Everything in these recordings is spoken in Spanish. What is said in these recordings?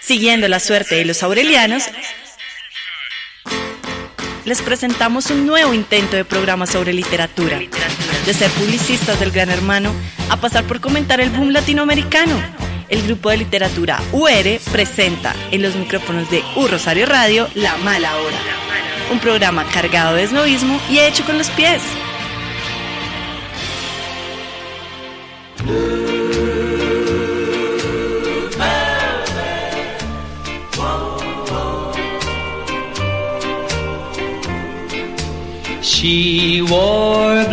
Siguiendo la suerte de los aurelianos, les presentamos un nuevo intento de programa sobre literatura. De ser publicistas del Gran Hermano a pasar por comentar el boom latinoamericano. El grupo de literatura UR presenta en los micrófonos de U Rosario Radio La Mala Hora. Un programa cargado de esnovismo y hecho con los pies. She wore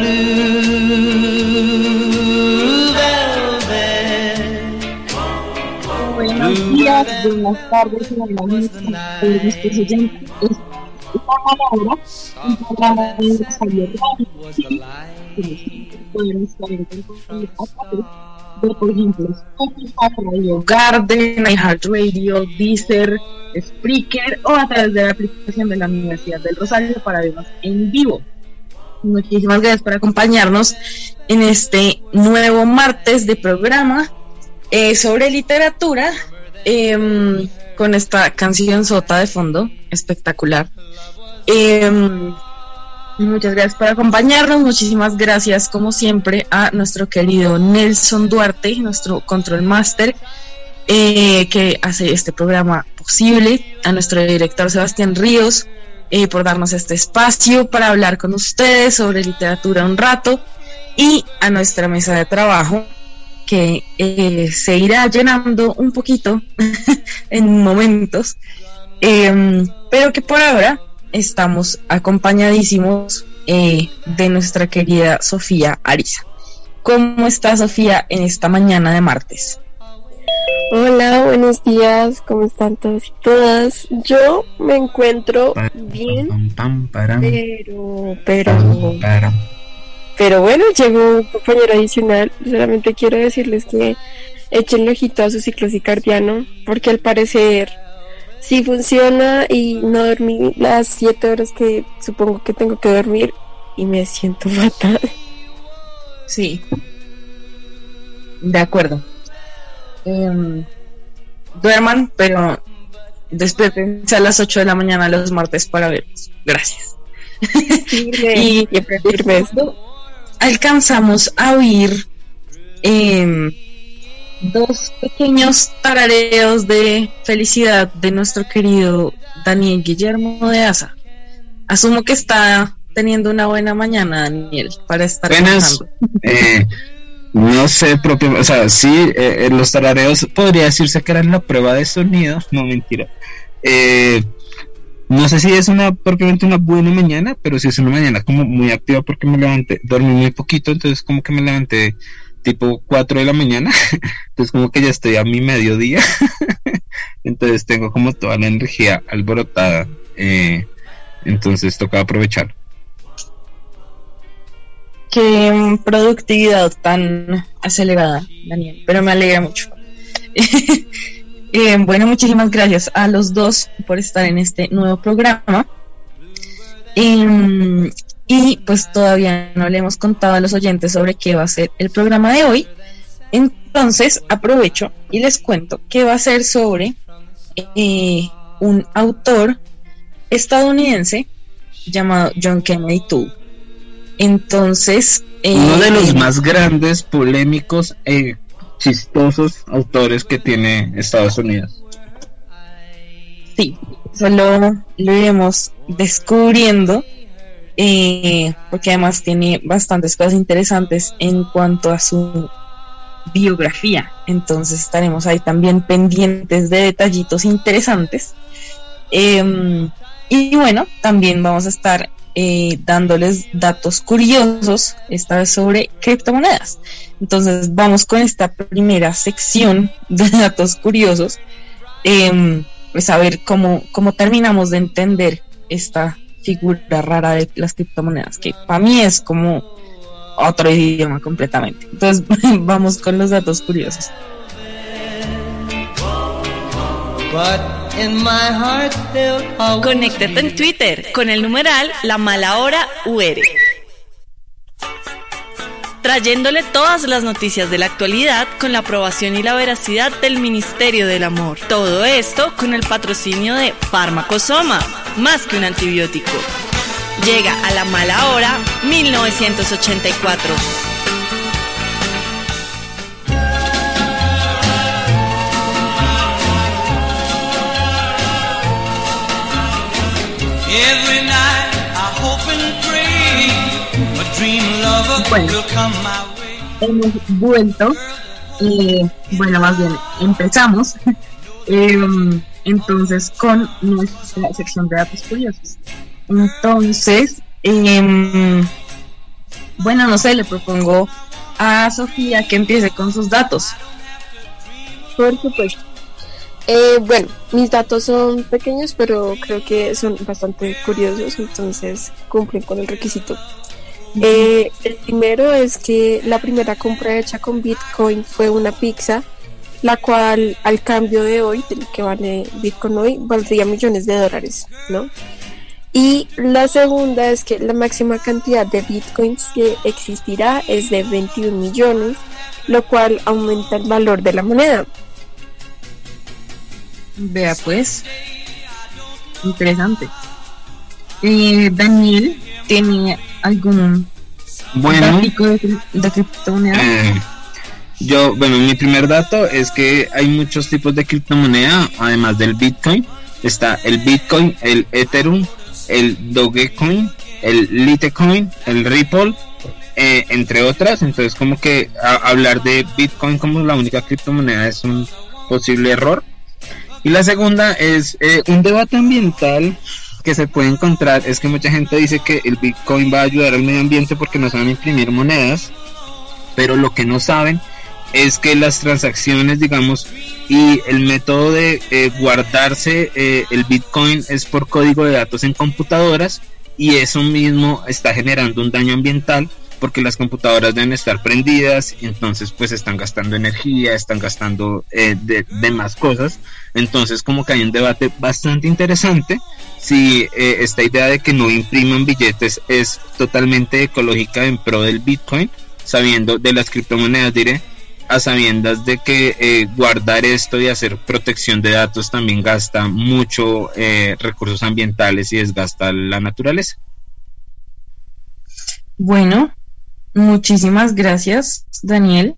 blue velvet. Buenos días, buenas tardes, buenas noches a todos nuestros oyentes. Esta palabra, un programa de Rosario Radio, pueden estar en contacto de, por ejemplo, Spotify, Radio Garden, iHeartRadio, Deezer, Spreaker o a través de la aplicación de la Universidad del Rosario para vernos en vivo. Muchísimas gracias por acompañarnos en este nuevo martes de programa sobre literatura, con esta canción sota de fondo, espectacular. Muchas gracias por acompañarnos, muchísimas gracias como siempre a nuestro querido Nelson Duarte, nuestro Control Master, que hace este programa posible, a nuestro director Sebastián Ríos, por darnos este espacio para hablar con ustedes sobre literatura un rato, y a nuestra mesa de trabajo que se irá llenando un poquito en momentos, pero que por ahora estamos acompañadísimos de nuestra querida Sofía Ariza. ¿Cómo está Sofía en esta mañana de martes? Hola, buenos días, ¿cómo están todos y todas? Yo me encuentro bien, pero bueno, llegó un compañero adicional. Solamente quiero decirles que echen ojito a su ciclo circadiano, porque al parecer sí funciona y no dormí las 7 horas que supongo que tengo que dormir y me siento fatal. Sí, de acuerdo. Duerman, pero despierten a las 8 de la mañana los martes para verlos. Gracias. Y alcanzamos a oír dos pequeños tarareos de felicidad de nuestro querido Daniel Guillermo de Asa. Asumo que está teniendo una buena mañana, Daniel, para estar cantando. No sé, o sea, sí, los tarareos podría decirse que eran la prueba de sonido, no, mentira. No sé si es propiamente una buena mañana, pero sí es una mañana como muy activa porque me levanté, dormí muy poquito, entonces como que me levanté tipo 4 de la mañana, entonces como que ya estoy a mi mediodía, entonces tengo como toda la energía alborotada, entonces toca aprovechar. Qué productividad tan acelerada, Daniel, pero me alegra mucho. Bueno, muchísimas gracias a los dos por estar en este nuevo programa. Y pues todavía no le hemos contado a los oyentes sobre qué va a ser el programa de hoy. Entonces aprovecho y les cuento que va a ser sobre un autor estadounidense llamado John Kennedy Toole. Entonces, uno de los más grandes, polémicos, chistosos autores que tiene Estados Unidos. Sí, solo lo iremos descubriendo, porque además tiene bastantes cosas interesantes en cuanto a su biografía. Entonces estaremos ahí también pendientes de detallitos interesantes. Y bueno, también vamos a estar dándoles datos curiosos, esta vez sobre criptomonedas. Entonces vamos con esta primera sección de datos curiosos, pues a ver cómo terminamos de entender esta figura rara de las criptomonedas, que para mí es como otro idioma completamente. Entonces vamos con los datos curiosos. Conéctate en Twitter con el numeral La Mala Hora UR. trayéndole todas las noticias de la actualidad con la aprobación y la veracidad del Ministerio del Amor. Todo esto con el patrocinio de Fármacos Soma, más que un antibiótico. Llega a la mala hora 1984. Every night I hope and pray a dream lover will come my way. Hemos vuelto, bueno, más bien empezamos entonces con nuestra sección de datos curiosos. Entonces, bueno, no sé, le propongo a Sofía que empiece con sus datos. Por supuesto. Bueno, mis datos son pequeños, pero creo que son bastante curiosos, entonces cumplen con el requisito. El primero es que la primera compra hecha con Bitcoin fue una pizza, la cual al cambio de hoy, de lo que vale Bitcoin hoy, valdría millones de dólares, ¿no? Y la segunda es que la máxima cantidad de Bitcoins que existirá es de 21 millones, lo cual aumenta el valor de la moneda. Vea pues, interesante. Daniel, ¿tiene algún dato de criptomoneda? Bueno, mi primer dato es que hay muchos tipos de criptomoneda, además del Bitcoin. Está el Bitcoin, el Ethereum, el Dogecoin, el Litecoin, el Ripple, entre otras. Entonces como que hablar de Bitcoin como la única criptomoneda es un posible error. Y la segunda es un debate ambiental que se puede encontrar, es que mucha gente dice que el Bitcoin va a ayudar al medio ambiente porque no saben imprimir monedas, pero lo que no saben es que las transacciones, digamos, y el método de guardarse el Bitcoin es por código de datos en computadoras, y eso mismo está generando un daño ambiental porque las computadoras deben estar prendidas, y entonces pues están gastando energía, están gastando de más cosas. Entonces como que hay un debate bastante interesante si esta idea de que no impriman billetes es totalmente ecológica en pro del Bitcoin, sabiendo de las criptomonedas, diré, a sabiendas de que guardar esto y hacer protección de datos también gasta mucho recursos ambientales y desgasta la naturaleza. Bueno, muchísimas gracias, Daniel.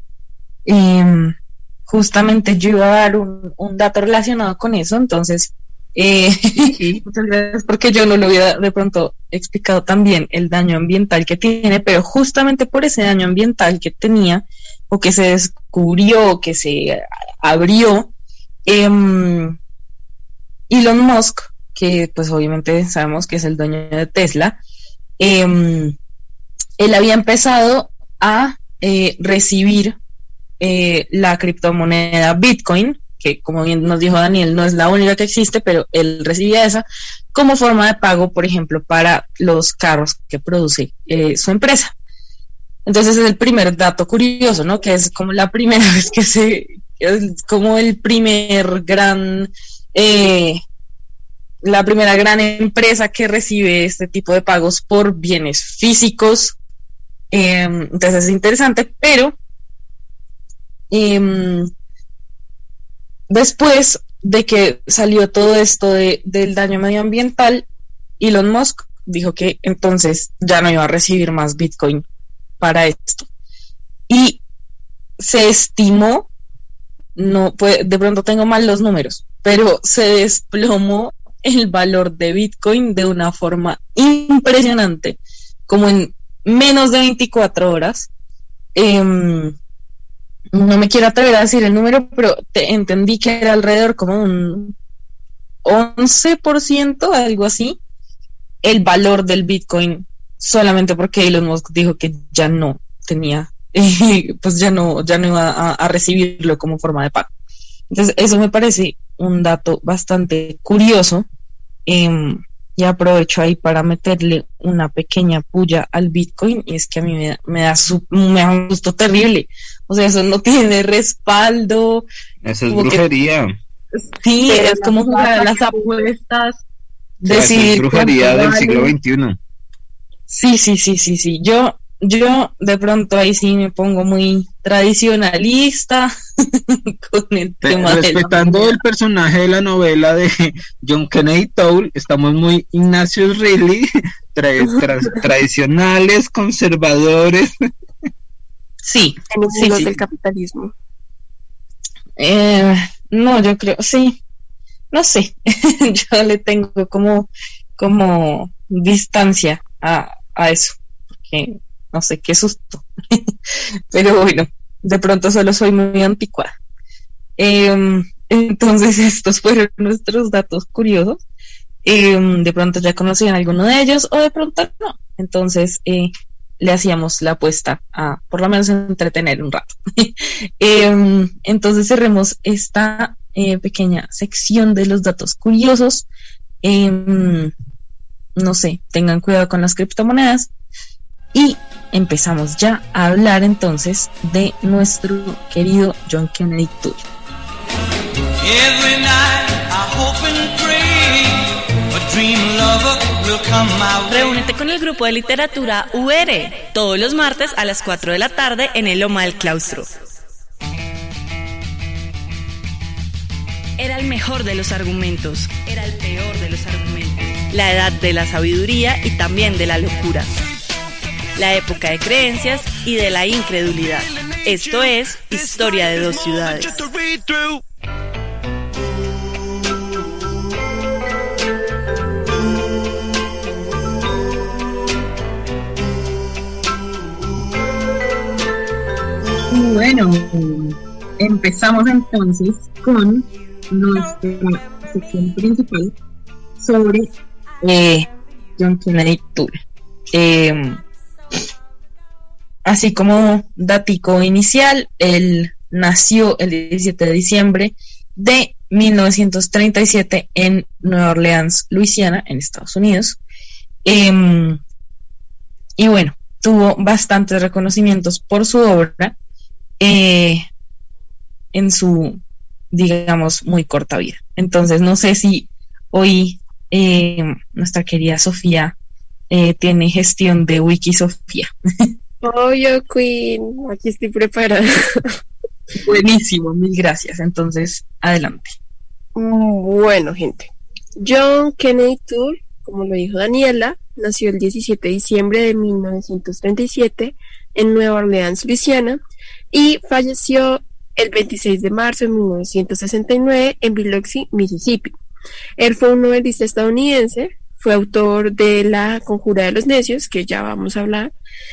Justamente yo iba a dar un dato relacionado con eso, entonces muchas gracias, porque yo no lo había de pronto explicado también el daño ambiental que tiene, pero justamente por ese daño ambiental que tenía, o que se descubrió, que se abrió, Elon Musk, que pues obviamente sabemos que es el dueño de Tesla, él había empezado a recibir la criptomoneda Bitcoin, que como bien nos dijo Daniel, no es la única que existe, pero él recibía esa como forma de pago, por ejemplo, para los carros que produce su empresa. Entonces es el primer dato curioso, ¿no? Que es como la primera vez es como el primer gran, la primera gran empresa que recibe este tipo de pagos por bienes físicos. Entonces es interesante, pero después de que salió todo esto del daño medioambiental, Elon Musk dijo que entonces ya no iba a recibir más Bitcoin para esto, y se estimó, no puede, de pronto tengo mal los números, pero se desplomó el valor de Bitcoin de una forma impresionante, como en menos de 24 horas. No me quiero atrever a decir el número, pero entendí que era alrededor como un 11%, algo así, el valor del Bitcoin, solamente porque Elon Musk dijo que ya no tenía, pues ya no iba a recibirlo como forma de pago. Entonces eso me parece un dato bastante curioso, y aprovecho ahí para meterle una pequeña puya al Bitcoin, y es que a mí me da un gusto terrible. O sea, eso no tiene respaldo. Eso es brujería. Sí, es como jugar a las apuestas. Decir, es brujería del siglo XXI. Sí. Yo yo de pronto ahí sí me pongo muy tradicionalista con el tema respetando el personaje de la novela de John Kennedy Toole, estamos muy Ignatius Reilly, tradicionales, conservadores. Sí, enemigos sí. del capitalismo. No, yo creo, sí, no sé, yo le tengo como distancia a eso, porque no sé, qué susto, pero bueno, de pronto solo soy muy anticuada. Entonces estos fueron nuestros datos curiosos. De pronto ya conocían alguno de ellos o de pronto no, entonces le hacíamos la apuesta a por lo menos entretener un rato. Entonces cerremos esta pequeña sección de los datos curiosos. No sé, tengan cuidado con las criptomonedas y empezamos ya a hablar entonces de nuestro querido John Kennedy Toole. Every night I hope and pray a dream lover will come my way. Reúnete con el grupo de literatura UR todos los martes a las 4 de la tarde en el Loma del Claustro. Era el mejor de los argumentos, era el peor de los argumentos. La edad de la sabiduría y también de la locura. La época de creencias y de la incredulidad. Esto es Historia de dos ciudades. Bueno, empezamos entonces con nuestra sección principal sobre John Kennedy Toole. Así como datico inicial, él nació el 17 de diciembre de 1937 en Nueva Orleans, Luisiana, en Estados Unidos. Y bueno, tuvo bastantes reconocimientos por su obra en su, digamos, muy corta vida. Entonces, no sé si hoy nuestra querida Sofía tiene gestión de Wikisofía. Yo, Queen, aquí estoy preparada. Buenísimo, mil gracias. Entonces, adelante. Bueno, gente. John Kennedy Toole, como lo dijo Daniela, nació el 17 de diciembre de 1937 en Nueva Orleans, Luisiana, y falleció el 26 de marzo de 1969 en Biloxi, Mississippi. Él fue un novelista estadounidense, fue autor de La Conjura de los Necios, que ya vamos a hablar,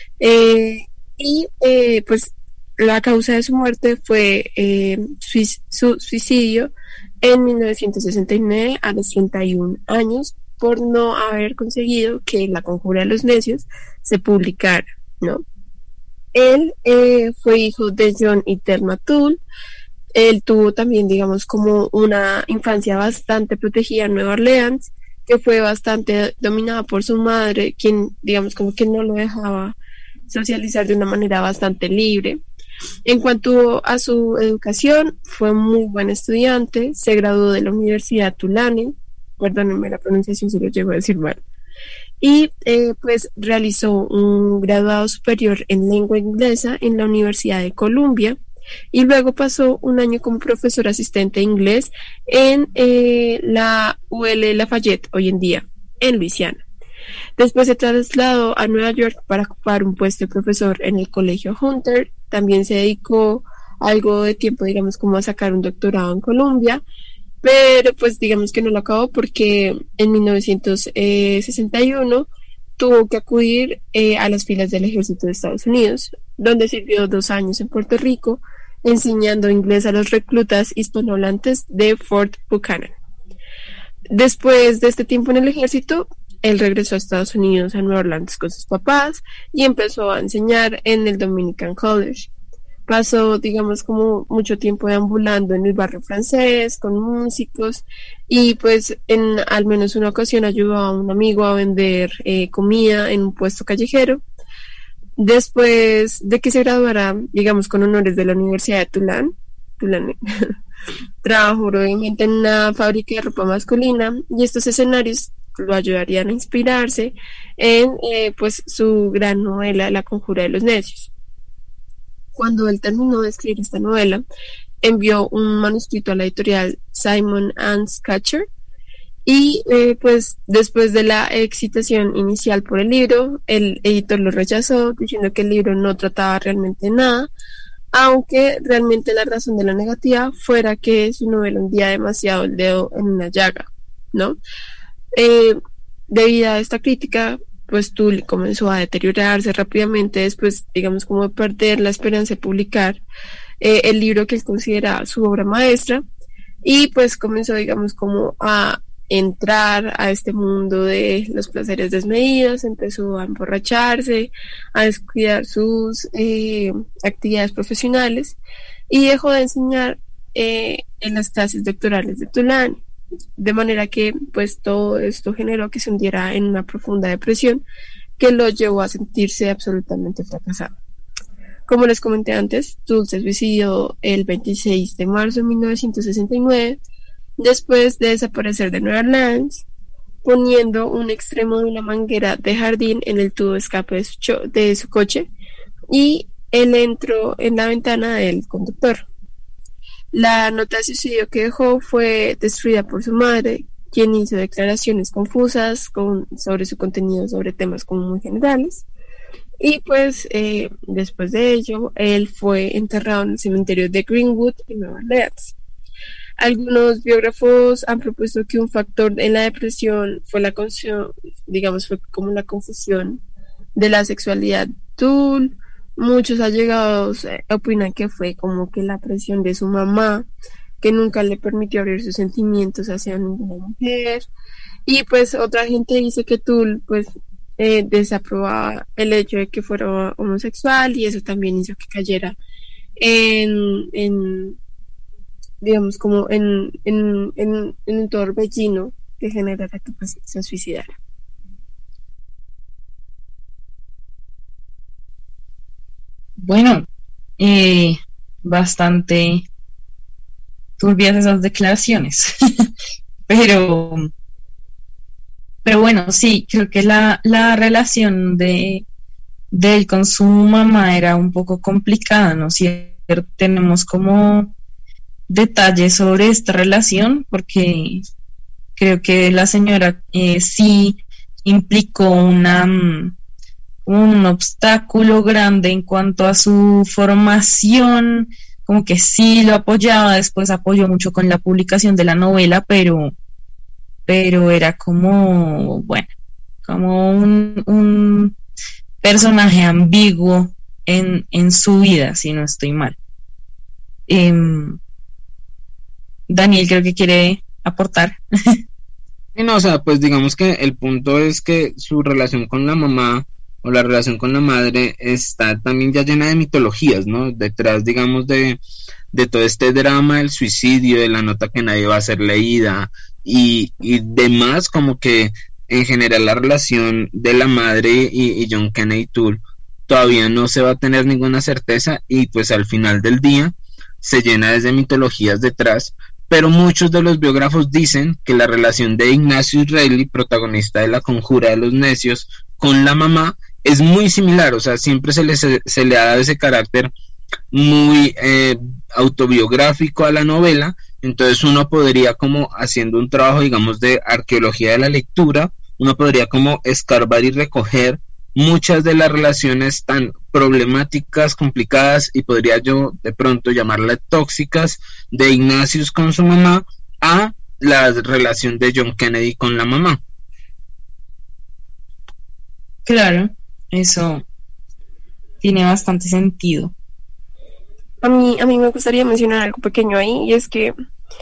pues la causa de su muerte fue su suicidio en 1969 a los 31 años por no haber conseguido que La Conjura de los Necios se publicara, ¿no? Él fue hijo de John y Thelma Toole. Él tuvo también, digamos, como una infancia bastante protegida en Nueva Orleans, que fue bastante dominada por su madre, quien, digamos, como que no lo dejaba socializar de una manera bastante libre. En cuanto a su educación, fue muy buen estudiante, se graduó de la Universidad Tulane, perdónenme la pronunciación si lo llego a decir mal, y pues realizó un graduado superior en lengua inglesa en la Universidad de Columbia, y luego pasó un año como profesor asistente de inglés en la UL Lafayette, hoy en día, en Luisiana. Después se trasladó a Nueva York para ocupar un puesto de profesor en el Colegio Hunter. También se dedicó algo de tiempo, digamos, como a sacar un doctorado en Columbia, pero pues digamos que no lo acabó porque en 1961 tuvo que acudir a las filas del ejército de Estados Unidos, donde sirvió 2 años en Puerto Rico, enseñando inglés a los reclutas hispanohablantes de Fort Buchanan. Después de este tiempo en el ejército, él regresó a Estados Unidos, a Nueva Orleans, con sus papás y empezó a enseñar en el Dominican College. Pasó, digamos, como mucho tiempo deambulando en el barrio francés, con músicos, y pues en al menos una ocasión ayudó a un amigo a vender comida en un puesto callejero. Después de que se graduara, digamos, con honores de la Universidad de Tulane, trabajó brevemente en una fábrica de ropa masculina, y estos escenarios lo ayudarían a inspirarse en pues su gran novela La Conjura de los Necios. Cuando él terminó de escribir esta novela, envió un manuscrito a la editorial Simon and Schuster y pues después de la excitación inicial por el libro, el editor lo rechazó diciendo que el libro no trataba realmente nada, aunque realmente la razón de la negativa fuera que su novela hundía demasiado el dedo en una llaga, ¿no? Debido a esta crítica, pues Tull comenzó a deteriorarse rápidamente después, digamos, como de perder la esperanza de publicar el libro que él considera su obra maestra, y pues comenzó, digamos, como a entrar a este mundo de los placeres desmedidos, empezó a emborracharse, a descuidar sus actividades profesionales y dejó de enseñar en las clases doctorales de Tulane, de manera que pues todo esto generó que se hundiera en una profunda depresión que lo llevó a sentirse absolutamente fracasado. Como les comenté antes, Tull se suicidó el 26 de marzo de 1969 después de desaparecer de Nueva Orleans, poniendo un extremo de una manguera de jardín en el tubo de escape de su coche, y él entró en la ventana del conductor. La nota de suicidio que dejó fue destruida por su madre, quien hizo declaraciones confusas sobre su contenido, sobre temas como muy generales. Y pues después de ello, él fue enterrado en el cementerio de Greenwood en Nueva Orleans. Algunos biógrafos han propuesto que un factor en la depresión fue la confusión, digamos, fue como la confusión de la sexualidad de Tull. Muchos allegados opinan que fue como que la presión de su mamá, que nunca le permitió abrir sus sentimientos hacia ninguna mujer. Y pues otra gente dice que Tull pues desaprobaba el hecho de que fuera homosexual, y eso también hizo que cayera en digamos, como en un torbellino que generara que pues, se suicidara. Bueno, bastante turbias esas declaraciones, pero bueno, sí, creo que la relación de él con su mamá era un poco complicada, ¿no? Sí, tenemos como detalles sobre esta relación, porque creo que la señora sí implicó un obstáculo grande en cuanto a su formación, como que sí lo apoyaba, después apoyó mucho con la publicación de la novela, pero era como, bueno, como un personaje ambiguo en su vida, si no estoy mal. Daniel creo que quiere aportar. No, o sea, pues digamos que el punto es que su relación con la mamá o la relación con la madre está también ya llena de mitologías, ¿no? Detrás, digamos, de todo este drama del suicidio, de la nota que nadie va a ser leída y demás, como que en general la relación de la madre y John Kennedy Toole todavía no se va a tener ninguna certeza, y pues al final del día se llena desde mitologías detrás. Pero muchos de los biógrafos dicen que la relación de Ignatius Reilly, protagonista de La Conjura de los Necios, con la mamá es muy similar, o sea, siempre se le ha dado ese carácter muy autobiográfico a la novela. Entonces uno podría, como haciendo un trabajo, digamos, de arqueología de la lectura, uno podría como escarbar y recoger muchas de las relaciones tan problemáticas, complicadas, y podría yo de pronto llamarlas tóxicas, de Ignatius con su mamá a la relación de John Kennedy con la mamá. Claro, eso tiene bastante sentido. A mí me gustaría mencionar algo pequeño ahí, y es que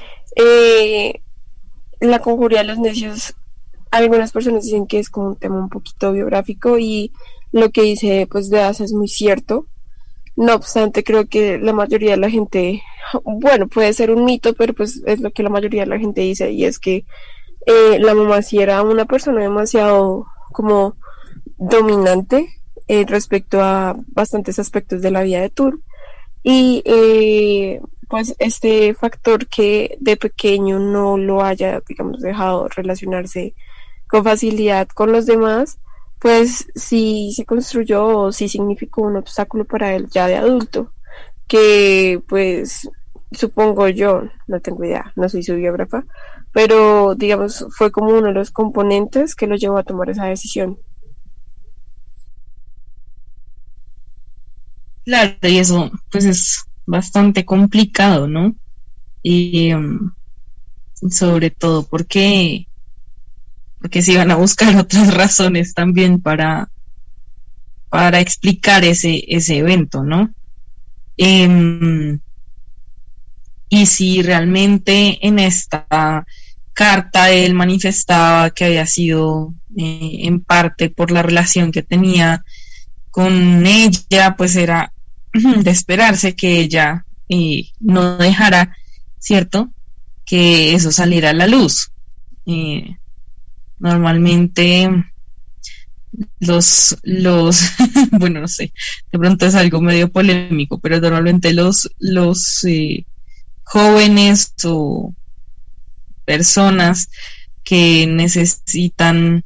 La Conjura de los Necios, algunas personas dicen que es como un tema un poquito biográfico, y lo que dice pues de Asa es muy cierto. No obstante, creo que la mayoría de la gente, bueno, puede ser un mito, pero pues es lo que la mayoría de la gente dice, y es que la mamá sí era una persona demasiado como dominante respecto a bastantes aspectos de la vida de Tull, y pues este factor que de pequeño no lo haya, digamos, dejado relacionarse con facilidad con los demás, pues sí se construyó o sí significó un obstáculo para él ya de adulto, que pues supongo yo, no tengo idea, no soy su biógrafa, pero digamos fue como uno de los componentes que lo llevó a tomar esa decisión. Claro, y eso pues es bastante complicado, ¿no? Y sobre todo porque se iban a buscar otras razones también para explicar ese evento, ¿no? Y si realmente en esta carta él manifestaba que había sido en parte por la relación que tenía con ella, pues era de esperarse que ella no dejara, ¿cierto?, que eso saliera a la luz. Normalmente los bueno, no sé, de pronto es algo medio polémico, pero normalmente los jóvenes o personas que necesitan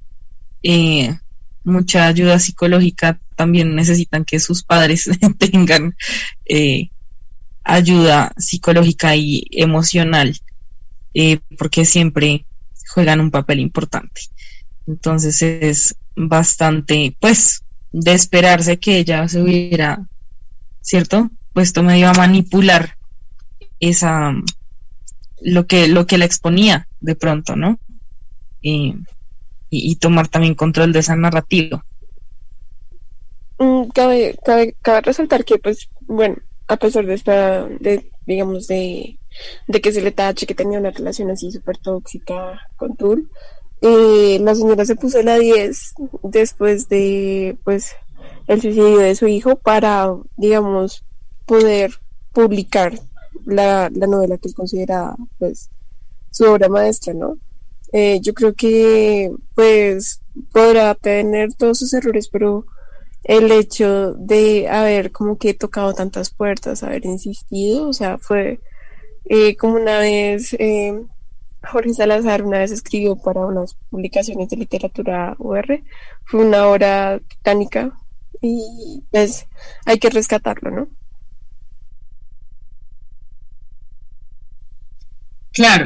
mucha ayuda psicológica también necesitan que sus padres tengan ayuda psicológica y emocional, porque siempre juegan un papel importante. Entonces es bastante, pues, de esperarse que ella se hubiera, ¿cierto?, puesto medio a manipular lo que la exponía de pronto, ¿no? Y tomar también control de esa narrativa. Cabe resaltar que, pues, bueno, a pesar digamos, de que se le tache que tenía una relación así súper tóxica con Tul, la señora se puso la 10 después de, pues, el suicidio de su hijo para, digamos, poder publicar la novela que él consideraba, pues, su obra maestra, ¿no? Yo creo que, pues, podrá tener todos sus errores, pero el hecho de haber como que tocado tantas puertas, haber insistido, o sea, fue como una vez Jorge Salazar una vez escribió para unas publicaciones de literatura UR, fue una obra titánica y pues hay que rescatarlo, ¿no? Claro.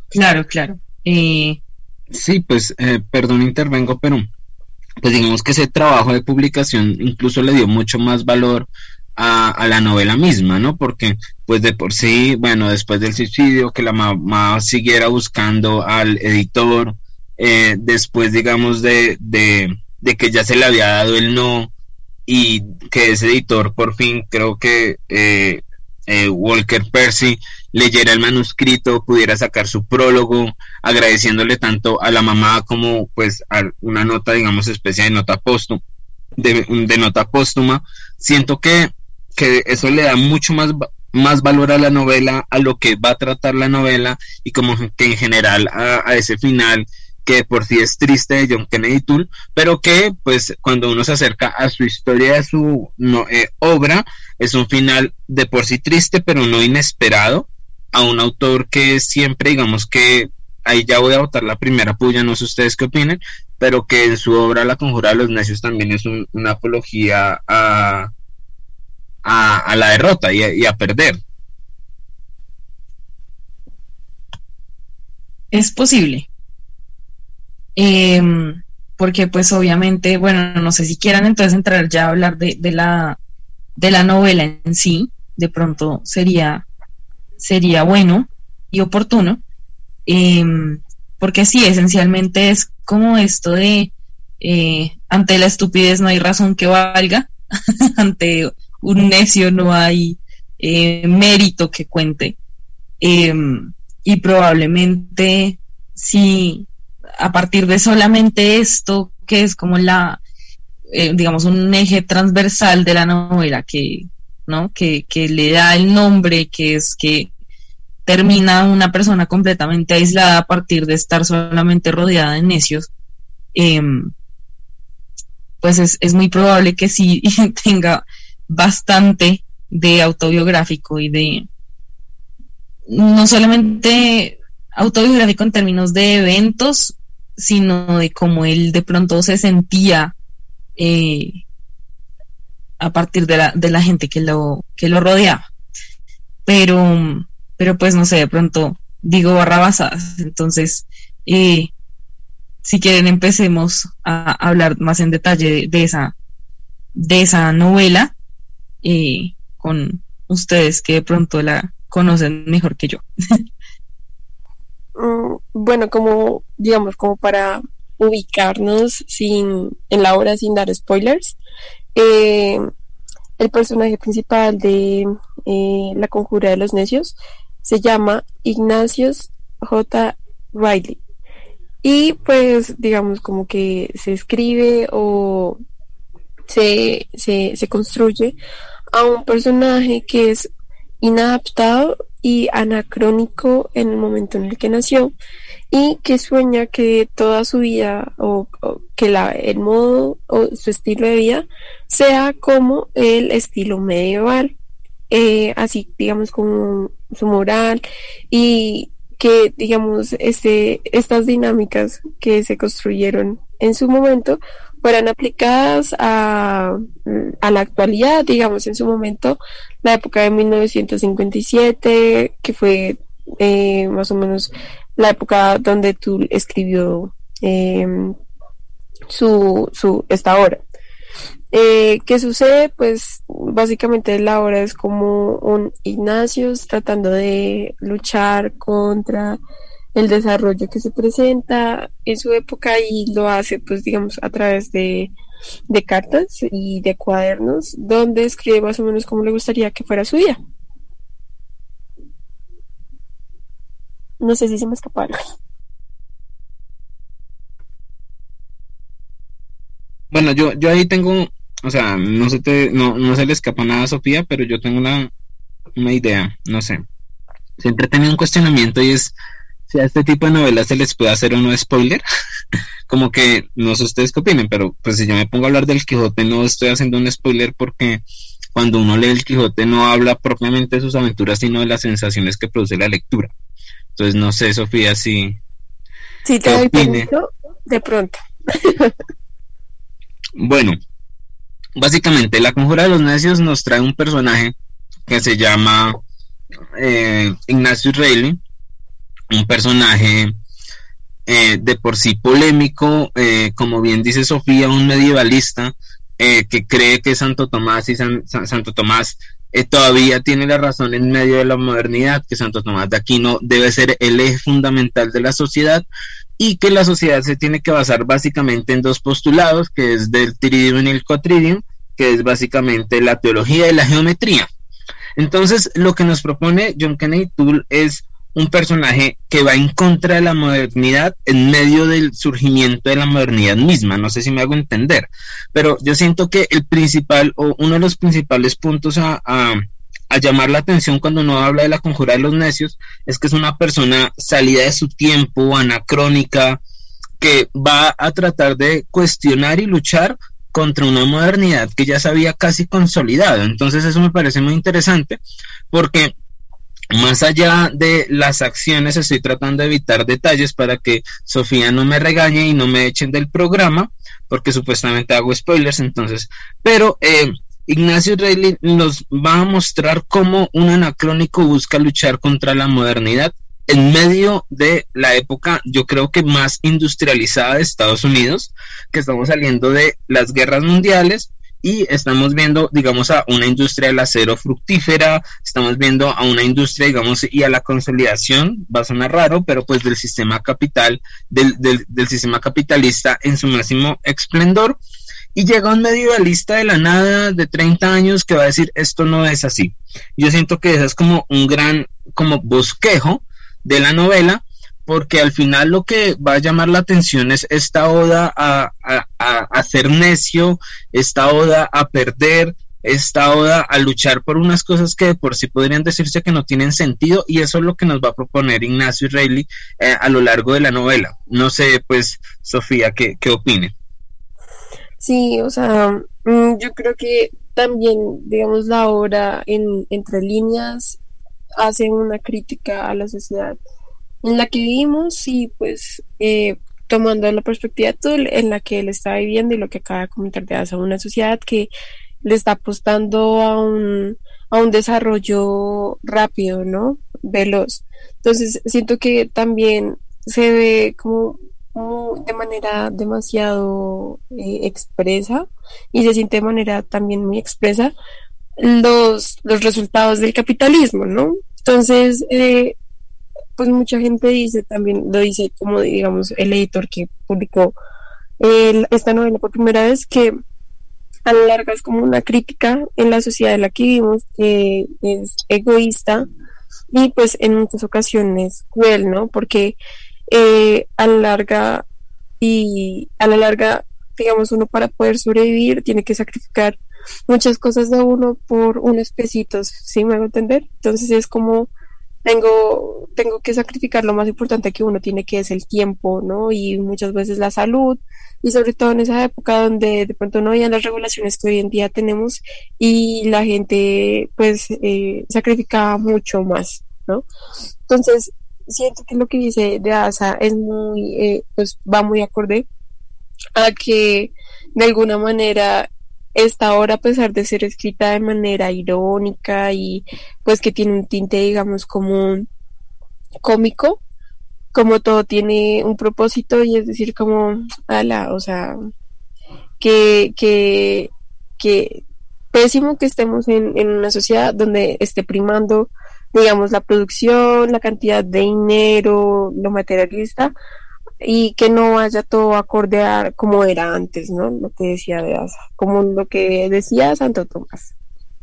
Sí, pues, perdón, intervengo, pero pues digamos que ese trabajo de publicación incluso le dio mucho más valor a la novela misma, ¿no? Porque pues de por sí, bueno, después del suicidio, que la mamá siguiera buscando al editor, después digamos de que ya se le había dado el no, y que ese editor por fin, creo que Walker Percy, leyera el manuscrito, pudiera sacar su prólogo, agradeciéndole tanto a la mamá como pues a una nota, digamos, especie de nota póstuma, de nota póstuma. Siento que eso le da mucho más valor a la novela, a lo que va a tratar la novela, y como que en general a ese final que por sí es triste, de John Kennedy Toole, pero que pues cuando uno se acerca a su historia, a su obra, es un final de por sí triste, pero no inesperado, a un autor que siempre, digamos que, ahí ya voy a botar la primera puya, no sé ustedes qué opinen, pero que en su obra La Conjura de los Necios también es una apología a la derrota y a perder. Es posible. Porque pues obviamente, bueno, no sé si quieran entonces entrar ya a hablar de la novela en sí, de pronto sería bueno y oportuno, porque sí, esencialmente es como esto de ante la estupidez no hay razón que valga, ante un necio no hay mérito que cuente, y probablemente si a partir de solamente esto, que es como digamos, un eje transversal de la novela ¿no? que le da el nombre, que es que termina una persona completamente aislada a partir de estar solamente rodeada de necios, pues es muy probable que sí tenga bastante de autobiográfico y de no solamente autobiográfico en términos de eventos, sino de cómo él de pronto se sentía a partir de la gente que lo rodeaba. Pero pues no sé, de pronto digo barrabasadas. Entonces, si quieren empecemos a hablar más en detalle de esa novela con ustedes que de pronto la conocen mejor que yo. Bueno, como digamos, como para ubicarnos en la obra sin dar spoilers, el personaje principal de La Conjura de los Necios se llama Ignatius J. Reilly, y pues digamos como que se escribe o se construye a un personaje que es inadaptado y anacrónico en el momento en el que nació, y que sueña que toda su vida o que el modo o su estilo de vida sea como el estilo medieval, así digamos como su moral, y que digamos estas dinámicas que se construyeron en su momento fueran aplicadas a la actualidad. Digamos, en su momento, la época de 1957, que fue más o menos la época donde tú escribió esta obra. ¿Qué sucede? Pues básicamente la obra es como un Ignatius tratando de luchar contra el desarrollo que se presenta en su época, y lo hace pues digamos a través de cartas y de cuadernos donde escribe más o menos cómo le gustaría que fuera su vida. No sé si se me escaparon. Bueno, yo ahí tengo, o sea, no se le escapa nada a Sofía, pero yo tengo una idea, no sé. Siempre he tenido un cuestionamiento, y es si a este tipo de novelas se les puede hacer o no spoiler. Como que, no sé ustedes qué opinen, pero pues si yo me pongo a hablar del Quijote, no estoy haciendo un spoiler, porque cuando uno lee el Quijote no habla propiamente de sus aventuras, sino de las sensaciones que produce la lectura. Entonces no sé, Sofía, si te doy permiso, de pronto. Bueno, básicamente La Conjura de los Necios nos trae un personaje que se llama Ignatius Reilly, un personaje de por sí polémico, como bien dice Sofía, un medievalista que cree que Santo Tomás Santo Tomás todavía tiene la razón en medio de la modernidad, que Santo Tomás de Aquino debe ser el eje fundamental de la sociedad, y que la sociedad se tiene que basar básicamente en dos postulados, que es del Tridium y el Quadridium, que es básicamente la teología y la geometría. Entonces, lo que nos propone John Kennedy Toole es un personaje que va en contra de la modernidad en medio del surgimiento de la modernidad misma. No sé si me hago entender, pero yo siento que el principal o uno de los principales puntos a llamar la atención cuando uno habla de La Conjura de los Necios es que es una persona salida de su tiempo, anacrónica, que va a tratar de cuestionar y luchar contra una modernidad que ya se había casi consolidado. Entonces eso me parece muy interesante, porque más allá de las acciones, estoy tratando de evitar detalles para que Sofía no me regañe y no me echen del programa, porque supuestamente hago spoilers. Entonces, pero Ignatius Reilly nos va a mostrar cómo un anacrónico busca luchar contra la modernidad en medio de la época, yo creo que más industrializada de Estados Unidos, que estamos saliendo de las guerras mundiales y estamos viendo, digamos, a una industria del acero fructífera, estamos viendo a una industria, digamos, y a la consolidación, va a sonar raro, pero pues del sistema capital, del sistema capitalista en su máximo esplendor. Y llega un medievalista de la nada de 30 años que va a decir esto no es así. Yo siento que eso es como un gran como bosquejo de la novela, porque al final lo que va a llamar la atención es esta oda a ser necio, esta oda a perder, esta oda a luchar por unas cosas que de por sí podrían decirse que no tienen sentido, y eso es lo que nos va a proponer Ignatius Reilly a lo largo de la novela. No sé, pues, Sofía, ¿qué opine? Sí, o sea, yo creo que también, digamos, la obra entre líneas hace una crítica a la sociedad en la que vivimos, y pues tomando la perspectiva actual en la que él está viviendo y lo que acaba de comentar de Asa, una sociedad que le está apostando a un desarrollo rápido, ¿no? Veloz. Entonces, siento que también se ve como de manera demasiado expresa y se siente de manera también muy expresa los resultados del capitalismo, ¿no? Entonces, pues mucha gente dice, también lo dice como digamos el editor que publicó esta novela por primera vez, que a la larga es como una crítica en la sociedad en la que vivimos, que es egoísta y pues en muchas ocasiones cruel, ¿no? Porque a la larga, digamos, uno para poder sobrevivir tiene que sacrificar muchas cosas de uno por unos pesitos, ¿sí me hago entender? Entonces es como tengo que sacrificar lo más importante que uno tiene, que es el tiempo, ¿no? Y muchas veces la salud, y sobre todo en esa época donde de pronto no había las regulaciones que hoy en día tenemos y la gente pues sacrificaba mucho más, ¿no? Entonces siento que lo que dice de Asa es muy, pues va muy acorde a que de alguna manera esta obra, a pesar de ser escrita de manera irónica y pues que tiene un tinte, digamos, como cómico, como todo tiene un propósito, y es decir, como, o sea, que pésimo que estemos en una sociedad donde esté primando, digamos, la producción, la cantidad de dinero, lo materialista, y que no vaya todo acorde a como era antes, ¿no? Lo que decía de Asa, como lo que decía Santo Tomás.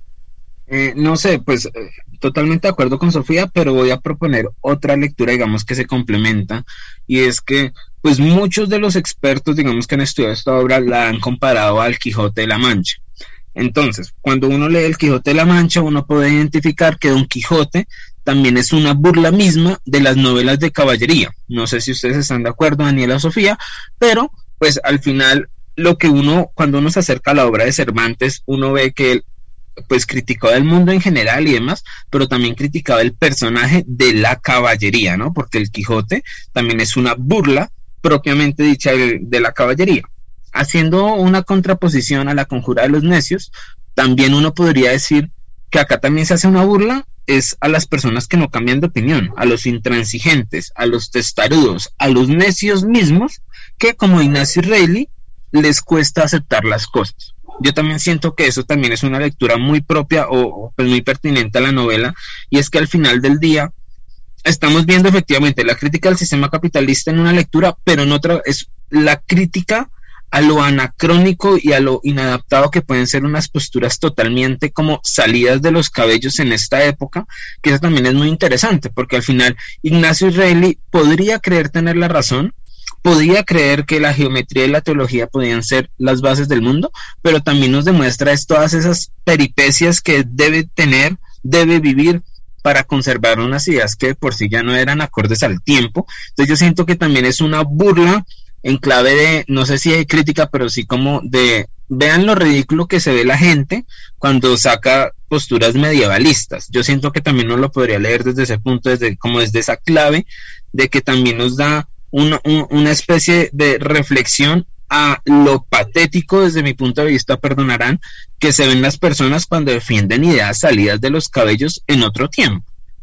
No sé, pues totalmente de acuerdo con Sofía, pero voy a proponer otra lectura, digamos, que se complementa, y es que, pues muchos de los expertos, digamos, que han estudiado esta obra la han comparado al Quijote de la Mancha. Entonces, cuando uno lee el Quijote de la Mancha, uno puede identificar que Don Quijote también es una burla misma de las novelas de caballería. No sé si ustedes están de acuerdo, Daniela o Sofía, pero pues al final lo que cuando uno se acerca a la obra de Cervantes, uno ve que él pues criticó el mundo en general y demás, pero también criticaba el personaje de la caballería, ¿no? Porque el Quijote también es una burla propiamente dicha de la caballería. Haciendo una contraposición a la Conjura de los Necios, también uno podría decir que acá también se hace una burla es a las personas que no cambian de opinión, a los intransigentes, a los testarudos, a los necios mismos, que como Ignacio Reilly les cuesta aceptar las cosas. Yo también siento que eso también es una lectura muy propia o pues muy pertinente a la novela, y es que al final del día estamos viendo efectivamente la crítica del sistema capitalista en una lectura, pero en otra es la crítica a lo anacrónico y a lo inadaptado que pueden ser unas posturas totalmente como salidas de los cabellos en esta época, que eso también es muy interesante, porque al final Ignacio Reilly podría creer tener la razón, podía creer que la geometría y la teología podían ser las bases del mundo, pero también nos demuestra todas esas peripecias que debe vivir para conservar unas ideas que por sí ya no eran acordes al tiempo. Entonces yo siento que también es una burla en clave de, no sé si hay crítica, pero sí como de, vean lo ridículo que se ve la gente cuando saca posturas medievalistas. Yo siento que también uno lo podría leer desde ese punto, desde esa clave de que también nos da una especie de reflexión a lo patético, desde mi punto de vista, perdonarán, que se ven las personas cuando defienden ideas salidas de los cabellos en otro tiempo.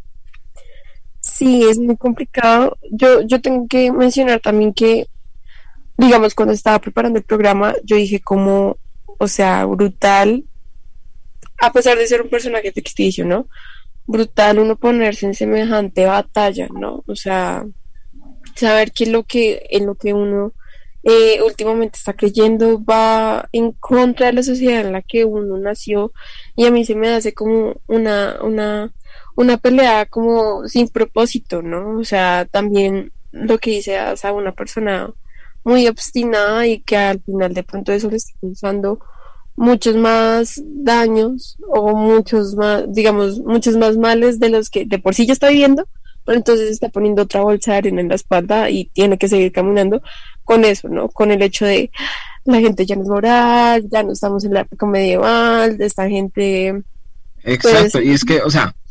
Sí, es muy complicado. Yo tengo que mencionar también que, digamos, cuando estaba preparando el programa, yo dije como, o sea, brutal, a pesar de ser un personaje ficticio, ¿no? Brutal uno ponerse en semejante batalla, ¿no? O sea, saber que en lo que uno últimamente está creyendo va en contra de la sociedad en la que uno nació, y a mí se me hace como una pelea como sin propósito, ¿no? O sea, también lo que dice a una persona muy obstinada y que al final de pronto eso le está causando muchos más daños o muchos más males de los que de por sí ya está viviendo, pero entonces está poniendo otra bolsa de arena en la espalda y tiene que seguir caminando con eso, ¿no? Con el hecho de la gente ya no es moral, ya no estamos en la época medieval, de esta gente. Exacto, pues, y es que, o sea,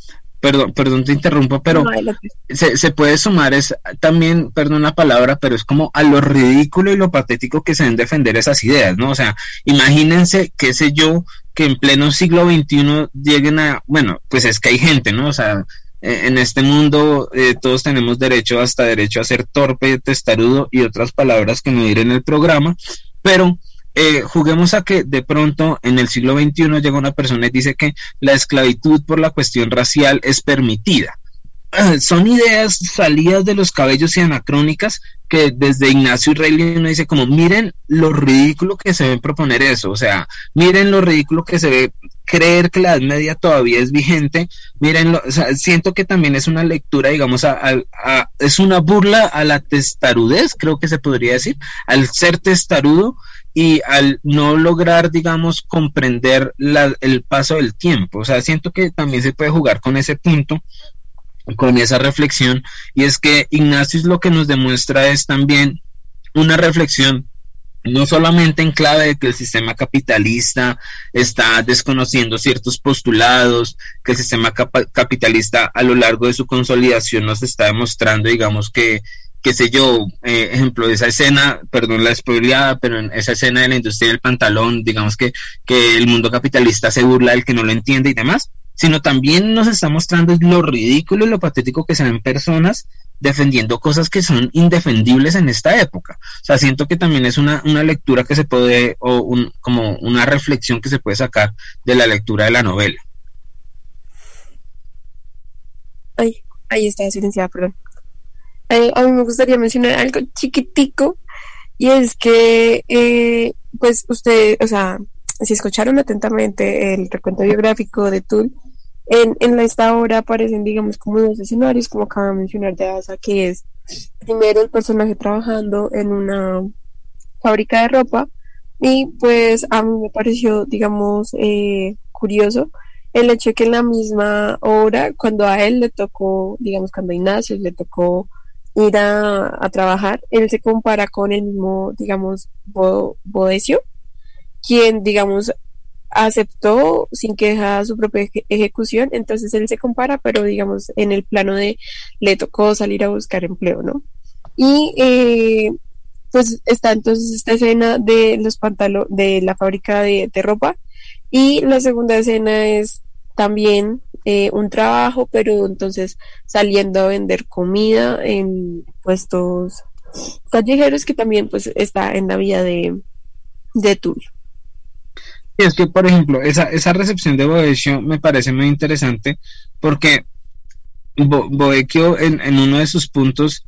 perdón te interrumpo, pero se puede sumar, es también, perdón la palabra, pero es como a lo ridículo y lo patético que se deben defender esas ideas, ¿no? O sea, imagínense, qué sé yo, que en pleno siglo XXI lleguen a, bueno, pues es que hay gente, ¿no? O sea, en este mundo todos tenemos derecho a ser torpe, testarudo y otras palabras que no diré en el programa, pero juguemos a que de pronto en el siglo XXI llega una persona y dice que la esclavitud por la cuestión racial es permitida. Son ideas salidas de los cabellos y anacrónicas que desde Ignacio Reilly uno dice como, miren lo ridículo que se ve proponer eso, o sea, miren lo ridículo que se ve creer que la Edad Media todavía es vigente, miren, o sea, siento que también es una lectura, digamos, es una burla a la testarudez, creo que se podría decir, al ser testarudo y al no lograr, digamos, comprender el paso del tiempo. O sea, siento que también se puede jugar con ese punto, con esa reflexión, y es que Ignatius lo que nos demuestra es también una reflexión no solamente en clave de que el sistema capitalista está desconociendo ciertos postulados, que el sistema capitalista a lo largo de su consolidación nos está demostrando, digamos, que qué sé yo, ejemplo, esa escena, perdón la spoileada, pero en esa escena de la industria del pantalón, digamos que el mundo capitalista se burla del que no lo entiende y demás, sino también nos está mostrando lo ridículo y lo patético que se ven personas defendiendo cosas que son indefendibles en esta época. O sea, siento que también es una lectura que se puede, como una reflexión que se puede sacar de la lectura de la novela. Ay, ahí está silenciada, perdón. A mí me gustaría mencionar algo chiquitico, y es que, pues ustedes, o sea, si escucharon atentamente el recuento biográfico de Tull, en esta obra aparecen, digamos, como dos escenarios, como acaba de mencionar de Asa, que es primero el personaje trabajando en una fábrica de ropa, y pues a mí me pareció, digamos, curioso el hecho de que en la misma obra, cuando a él le tocó, digamos, cuando a Ignacio le tocó ir a trabajar, él se compara con el mismo, digamos, Boecio, quien, digamos, aceptó sin que dejara su propia ejecución. Entonces él se compara, pero digamos en el plano de le tocó salir a buscar empleo, ¿no? Y pues está entonces esta escena de los pantalones de la fábrica de ropa, y la segunda escena es también un trabajo, pero entonces saliendo a vender comida en puestos callejeros, que también pues está en la vida de Tull. Y es que, por ejemplo, esa recepción de Boecio me parece muy interesante, porque Boecio en uno de sus puntos,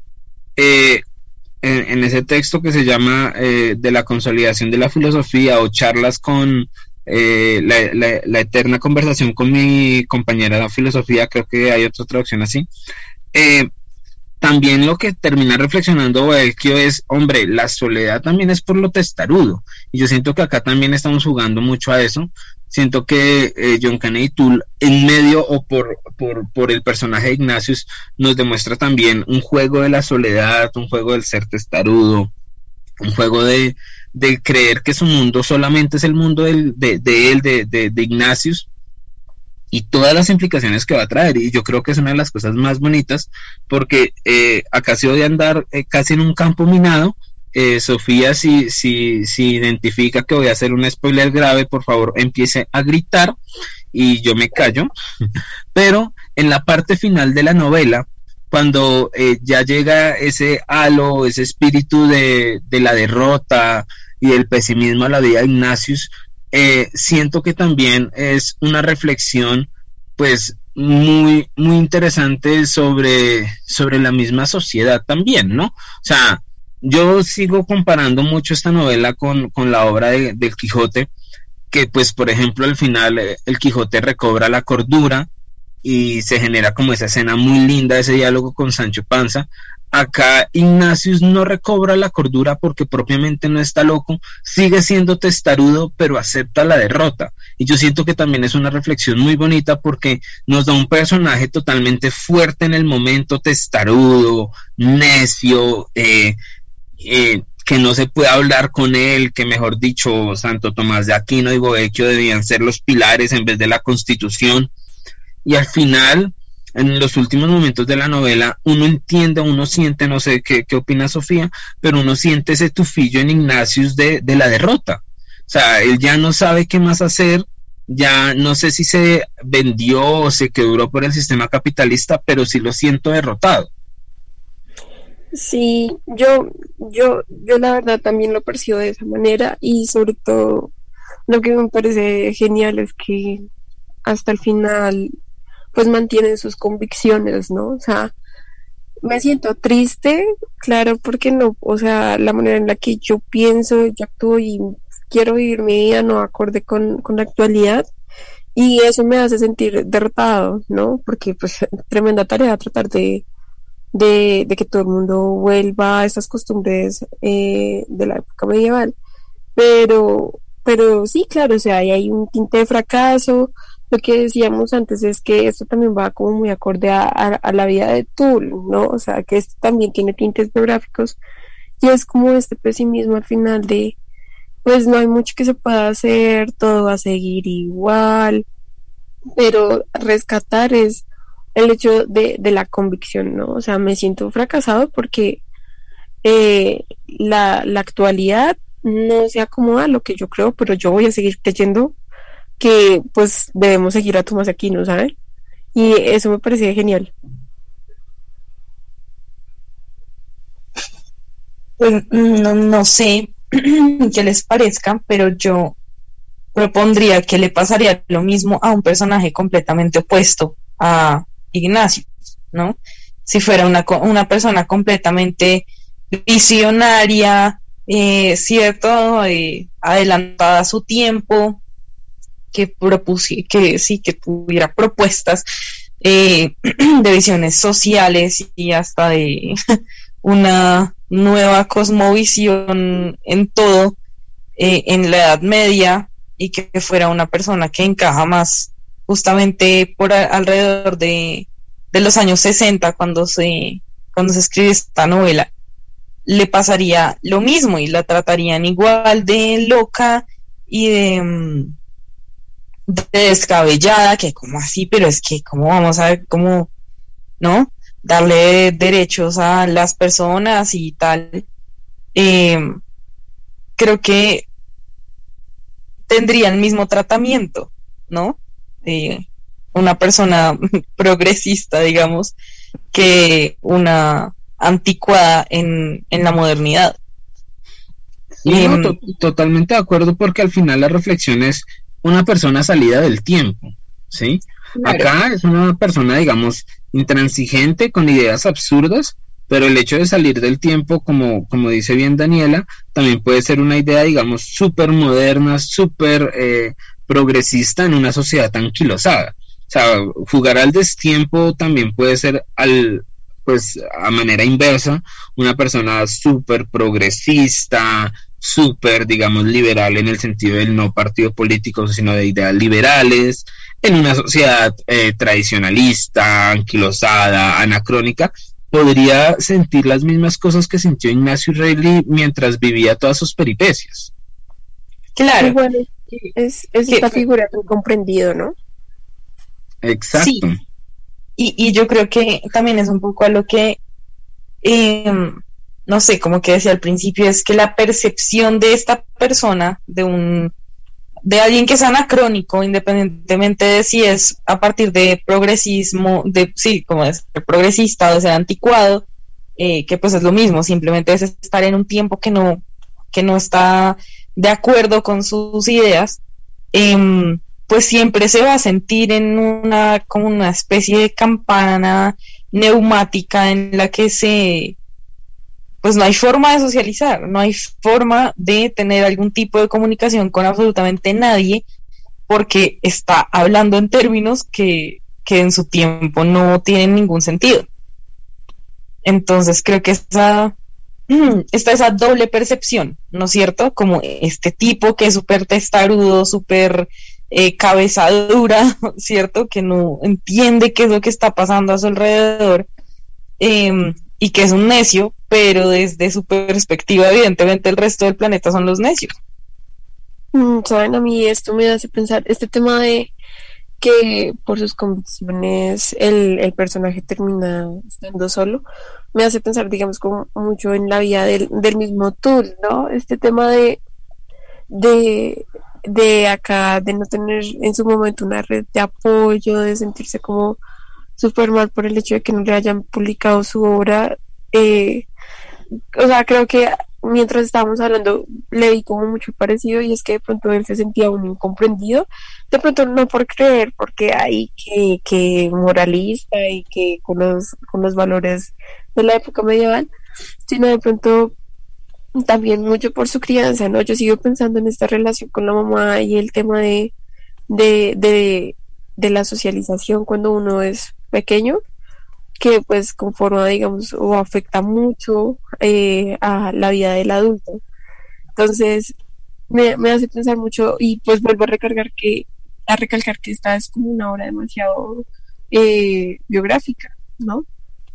en ese texto que se llama de la consolidación de la filosofía, o charlas con la eterna conversación con mi compañera de filosofía, creo que hay otra traducción así, también lo que termina reflexionando Boecio es, hombre, la soledad también es por lo testarudo, y yo siento que acá también estamos jugando mucho a eso. Siento que John Kennedy Toole, en medio o por el personaje de Ignatius, nos demuestra también un juego de la soledad, un juego del ser testarudo, un juego de creer que su mundo solamente es el mundo de Ignatius, y todas las implicaciones que va a traer. Y yo creo que es una de las cosas más bonitas, porque acá se odia andar casi en un campo minado. Sofía, si identifica que voy a hacer un spoiler grave, por favor empiece a gritar y yo me callo. Pero en la parte final de la novela, cuando ya llega ese halo, ese espíritu de la derrota y del pesimismo a la vida de Ignatius, siento que también es una reflexión pues muy, muy interesante sobre la misma sociedad también, ¿no? O sea, yo sigo comparando mucho esta novela con la obra del Quijote, que pues por ejemplo al final el Quijote recobra la cordura y se genera como esa escena muy linda, ese diálogo con Sancho Panza. Acá Ignatius no recobra la cordura porque propiamente no está loco, sigue siendo testarudo, pero acepta la derrota. Y yo siento que también es una reflexión muy bonita, porque nos da un personaje totalmente fuerte en el momento, testarudo, necio, que no se puede hablar con él, que mejor dicho, Santo Tomás de Aquino y Boecio debían ser los pilares en vez de la Constitución. Y al final en los últimos momentos de la novela uno entiende, uno siente, no sé qué opina Sofía, pero uno siente ese tufillo en Ignatius de la derrota. O sea, él ya no sabe qué más hacer, ya no sé si se vendió o se quebró por el sistema capitalista, pero sí lo siento derrotado. Sí, yo la verdad también lo percibo de esa manera, y sobre todo lo que me parece genial es que hasta el final pues mantienen sus convicciones, ¿no? O sea, me siento triste, claro, porque no, o sea, la manera en la que yo pienso, yo actúo y quiero vivir mi vida no acorde con la actualidad, y eso me hace sentir derrotado, ¿no? Porque pues tremenda tarea tratar de que todo el mundo vuelva a esas costumbres de la época medieval, pero sí, claro, o sea, hay un tinte de fracaso. Lo que decíamos antes es que esto también va como muy acorde a la vida de Tull, ¿no? O sea, que esto también tiene tintes biográficos, y es como este pesimismo al final de, pues no hay mucho que se pueda hacer, todo va a seguir igual, pero rescatar es el hecho de la convicción, ¿no? O sea, me siento fracasado porque la actualidad no se acomoda a lo que yo creo, pero yo voy a seguir creyendo que pues debemos seguir a Tomás Aquino, ¿saben? Y eso me parece genial. Pues no sé qué les parezca, pero yo propondría que le pasaría lo mismo a un personaje completamente opuesto a Ignacio, ¿no? Si fuera una persona completamente visionaria, cierto, adelantada a su tiempo, que tuviera propuestas de visiones sociales y hasta de una nueva cosmovisión en todo, en la Edad Media, y que fuera una persona que encaja más justamente por alrededor de los años 60, cuando se escribe esta novela, le pasaría lo mismo y la tratarían igual de loca y de descabellada, que como así, pero es que cómo vamos a ver cómo, ¿no? Darle derechos a las personas y tal. Creo que tendría el mismo tratamiento, ¿no? Una persona progresista, digamos, que una anticuada en la modernidad. Sí, no, totalmente de acuerdo, porque al final la reflexión es una persona salida del tiempo, ¿sí? Claro. Acá es una persona, digamos, intransigente, con ideas absurdas, pero el hecho de salir del tiempo, como dice bien Daniela, también puede ser una idea, digamos, súper moderna, súper progresista en una sociedad tan anquilosada. O sea, jugar al destiempo también puede ser pues a manera inversa, una persona súper progresista, súper, digamos, liberal en el sentido del no partido político, sino de ideas liberales, en una sociedad tradicionalista, anquilosada, anacrónica. Podría sentir las mismas cosas que sintió Ignacio Reilly mientras vivía todas sus peripecias. Claro. Bueno, es esta figura tan comprendido, ¿no? Exacto. Sí. Y yo creo que también es un poco a lo que, no sé, como que decía al principio, es que la percepción de esta persona, de alguien que es anacrónico, independientemente de si es a partir de progresismo, como es progresista o de ser anticuado, que pues es lo mismo, simplemente es estar en un tiempo que no está de acuerdo con sus ideas, pues siempre se va a sentir en como una especie de campana neumática en la que pues no hay forma de socializar, no hay forma de tener algún tipo de comunicación con absolutamente nadie, porque está hablando en términos que en su tiempo no tienen ningún sentido. Entonces creo que está esa doble percepción, ¿no es cierto? Como este tipo que es súper testarudo, súper cabeza dura, ¿cierto? Que no entiende qué es lo que está pasando a su alrededor, y que es un necio, pero desde su perspectiva, evidentemente, el resto del planeta son los necios. Saben, a mí esto me hace pensar, este tema de que por sus convicciones el personaje termina estando solo, me hace pensar, digamos, como mucho en la vida del mismo Tool, ¿no? Este tema de, de acá, de no tener en su momento una red de apoyo, de sentirse como súper mal por el hecho de que no le hayan publicado su obra. O sea, creo que mientras estábamos hablando le vi como mucho parecido, y es que de pronto él se sentía un incomprendido, de pronto no por creer, porque hay que moralista y que con los valores de la época medieval, sino de pronto también mucho por su crianza, ¿no? Yo sigo pensando en esta relación con la mamá y el tema de, de, de la socialización cuando uno es pequeño, que pues conforma, digamos, o afecta mucho a la vida del adulto. Entonces, me hace pensar mucho, y pues vuelvo a recalcar que esta es como una obra demasiado biográfica, ¿no?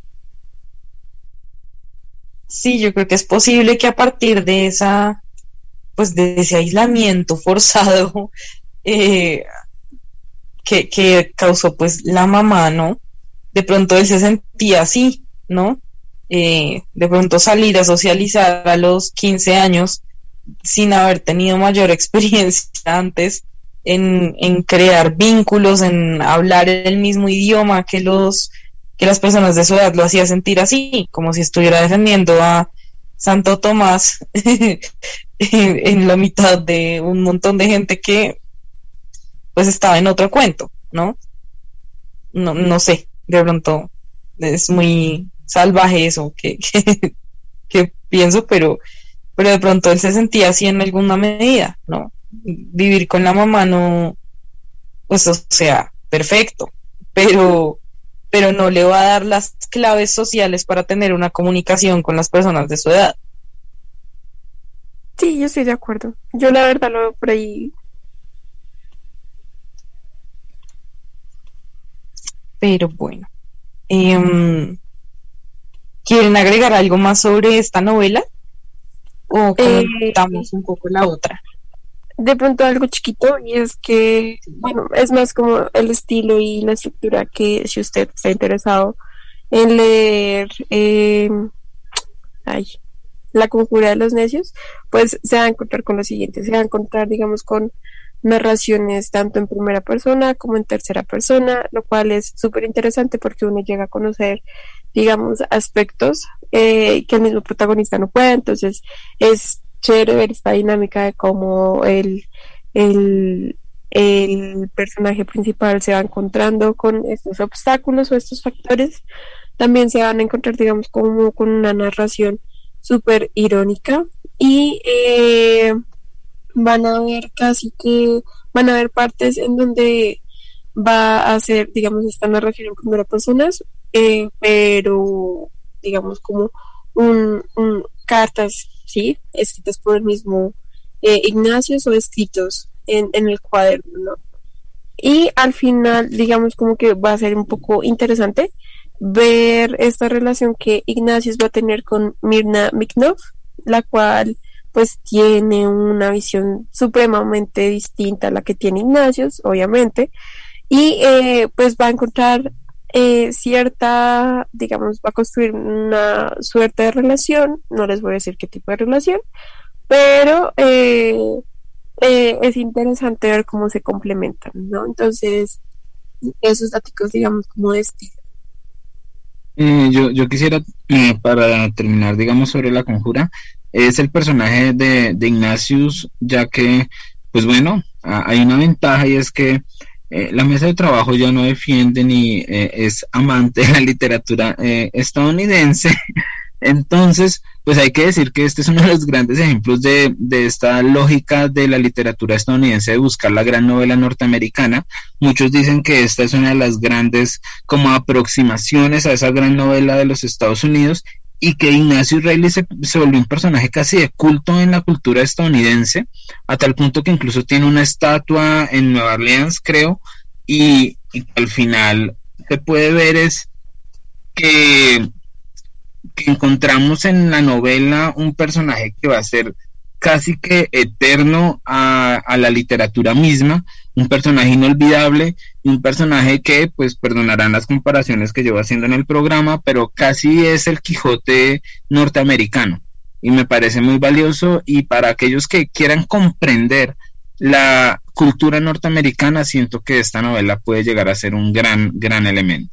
Sí, yo creo que es posible que a partir de pues de ese aislamiento forzado eh, que causó pues la mamá, ¿no? De pronto él se sentía así, ¿no? De pronto salir a socializar a los 15 años sin haber tenido mayor experiencia antes en crear vínculos, en hablar el mismo idioma que las personas de su edad, lo hacía sentir así, como si estuviera defendiendo a Santo Tomás en la mitad de un montón de gente que pues estaba en otro cuento, ¿no? No sé, de pronto es muy salvaje eso que pienso, pero de pronto él se sentía así en alguna medida, ¿no? Vivir con la mamá no, pues o sea, perfecto, pero no le va a dar las claves sociales para tener una comunicación con las personas de su edad. Sí, yo estoy de acuerdo. Yo la verdad lo veo por ahí. Pero bueno, ¿quieren agregar algo más sobre esta novela? ¿O comentamos un poco la otra? De pronto algo chiquito, y es que, bueno, es más como el estilo y la estructura, que si usted está interesado en leer La Conjura de los Necios, pues se va a encontrar con lo siguiente: se va a encontrar, digamos, con narraciones tanto en primera persona como en tercera persona, lo cual es súper interesante porque uno llega a conocer, digamos, aspectos que el mismo protagonista no puede. Entonces es chévere ver esta dinámica de cómo el personaje principal se va encontrando con estos obstáculos o estos factores. También se van a encontrar, digamos, como con una narración súper irónica, y van a haber partes en donde va a ser, digamos, esta narración en primera persona, pero digamos como cartas, ¿sí? Escritas por el mismo Ignacius, o escritos en el cuaderno, ¿no? Y al final, digamos, como que va a ser un poco interesante ver esta relación que Ignacius va a tener con Mirna Miknov, la cual pues tiene una visión supremamente distinta a la que tiene Ignacius, obviamente, y pues va a encontrar cierta, digamos, va a construir una suerte de relación. No les voy a decir qué tipo de relación, pero es interesante ver cómo se complementan, ¿no? Entonces, esos datos, digamos, como de estilo. Yo quisiera, para terminar, digamos, sobre La Conjura, es el personaje de Ignatius, ya que, pues bueno, hay una ventaja, y es que la mesa de trabajo ya no defiende ni es amante de la literatura estadounidense. Entonces, pues hay que decir que este es uno de los grandes ejemplos de esta lógica de la literatura estadounidense de buscar la gran novela norteamericana. Muchos dicen que esta es una de las grandes como aproximaciones a esa gran novela de los Estados Unidos, y que Ignacio Reilly se volvió un personaje casi de culto en la cultura estadounidense, a tal punto que incluso tiene una estatua en Nueva Orleans, creo, y al final se puede ver es que encontramos en la novela un personaje que va a ser casi que eterno a la literatura misma, un personaje inolvidable, un personaje que, pues perdonarán las comparaciones que llevo haciendo en el programa, pero casi es el Quijote norteamericano, y me parece muy valioso, y para aquellos que quieran comprender la cultura norteamericana, siento que esta novela puede llegar a ser un gran elemento.